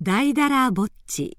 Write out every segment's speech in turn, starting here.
大だらぼっち。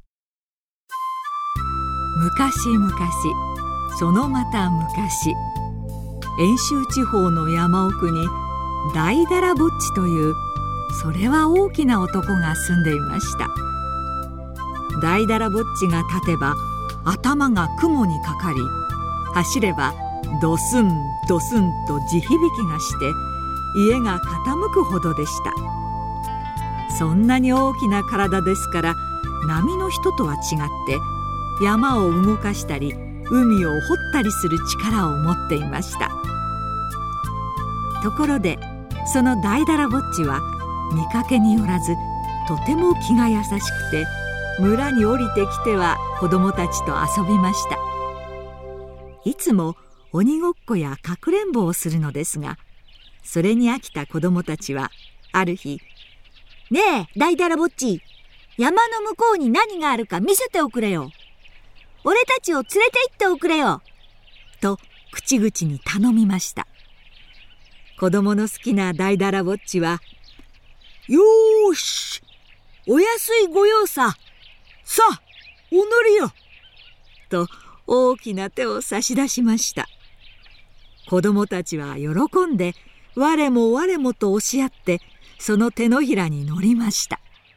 昔々、そのまた昔、遠州地方の山奥に大だらぼっちという、それは大きな男が住んでいました。大だらぼっちが立てば頭が雲にかかり、走ればドスンドスンと地響きがして家が傾くほどでした。そんなに大きな体ですから、波の人とは違って山を動かしたり海を掘ったりする力を持っていました。ところでその大だらぼっちは見かけによらずとても気が優しくて、村に降りてきては子供たちと遊びました。いつも鬼ごっこやかくれんぼをするのですが、それに飽きた子供たちはある日、 ねえ大だらぼっち、山の向こうに何があるか見せておくれよ。俺たちを連れて行っておくれよ。 と口々に頼みました。子供の好きな大だらぼっちは、 よーし、お安いご用さ。さあ、お乗りよ。 と大きな手を差し出しました。子供たちは喜んで我も我もと押し合ってその手のひらに乗りました。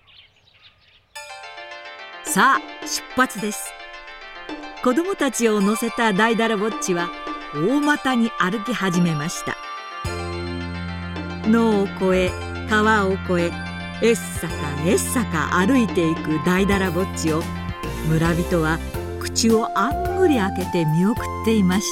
さあ出発です。子供たちを乗せた大だらぼっちは大股に歩き始めました。野を越え川を越え、えっさかえっさか歩いていく大だらぼっちを村人は口をあんぐり開けて見送っていました。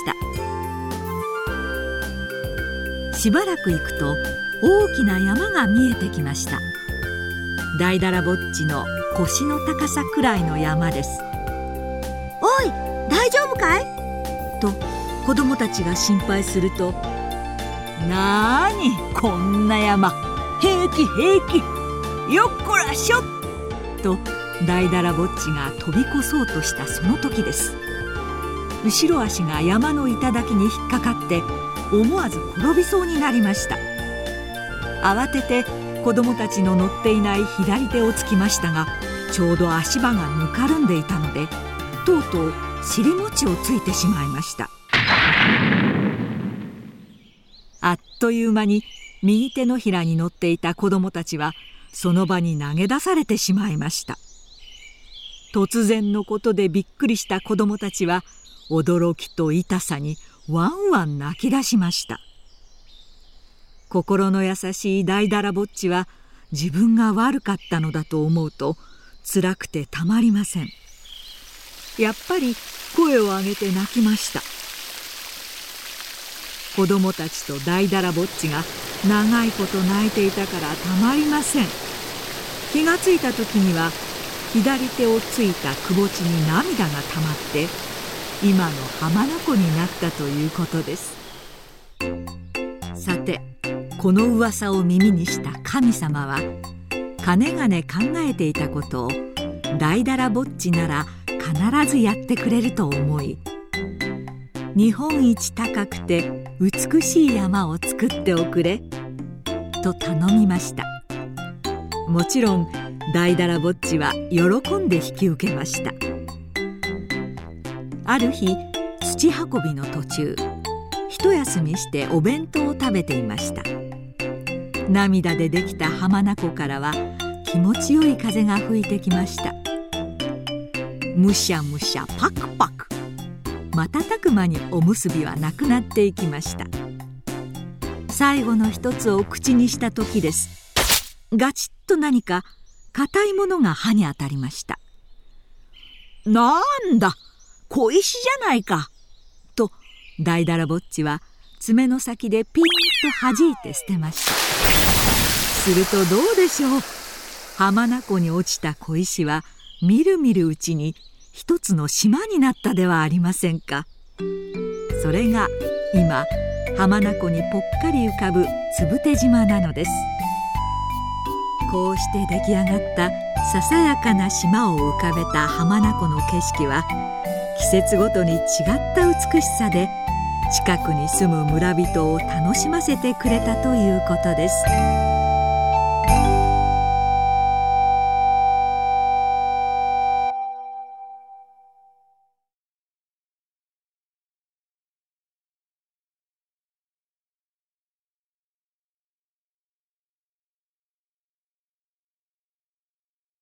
しばらく行くと大きな山が見えてきました。大だらぼっちの腰の高さくらいの山です。 おい、大丈夫かい？ と子供たちが心配すると、なーにこんな山、平気平気、よっこらしょと大だらぼっちが飛び越そうとしたその時です。後ろ足が山の頂に引っかかって思わず転びそうになりました。慌てて子供たちの乗っていない左手をつきましたが、ちょうど足場がぬかるんでいたので、とうとう尻餅をついてしまいました。あっという間に右手のひらに乗っていた子供たちはその場に投げ出されてしまいました。突然のことでびっくりした子供たちは驚きと痛さにワンワン泣き出しました。心の優しい大だらぼっちは自分が悪かったのだと思うと辛くてたまりません。やっぱり声を上げて泣きました。子供たちと大だらぼっちが長いこと泣いていたからたまりません。気がついた時には左手をついたくぼ地に涙がたまって今の浜名湖になったということです。さて、この噂を耳にした神様はかねがね考えていたことを大だらぼっちなら必ずやってくれると思い、日本一高くて美しい山を作っておくれと頼みました。もちろん大だらぼっちは喜んで引き受けました。ある日、土運びの途中、一休みしてお弁当を食べていました。涙でできた浜名湖からは気持ちよい風が吹いてきました。むしゃむしゃパクパク、瞬く間におむすびはなくなっていきました。最後の一つを口にした時です。ガチッと何か硬いものが歯に当たりました。なんだ、小石じゃないかと大だらぼっちは爪の先でピーンと弾いて捨てました。するとどうでしょう、浜名湖に落ちた小石はみるみるうちに一つの島になったではありませんか。それが今浜名湖にぽっかり浮かぶつぶて島なのです。こうして出来上がったささやかな島を浮かべた浜名湖の景色は季節ごとに違った美しさで近くに住む村人を楽しませてくれたということです。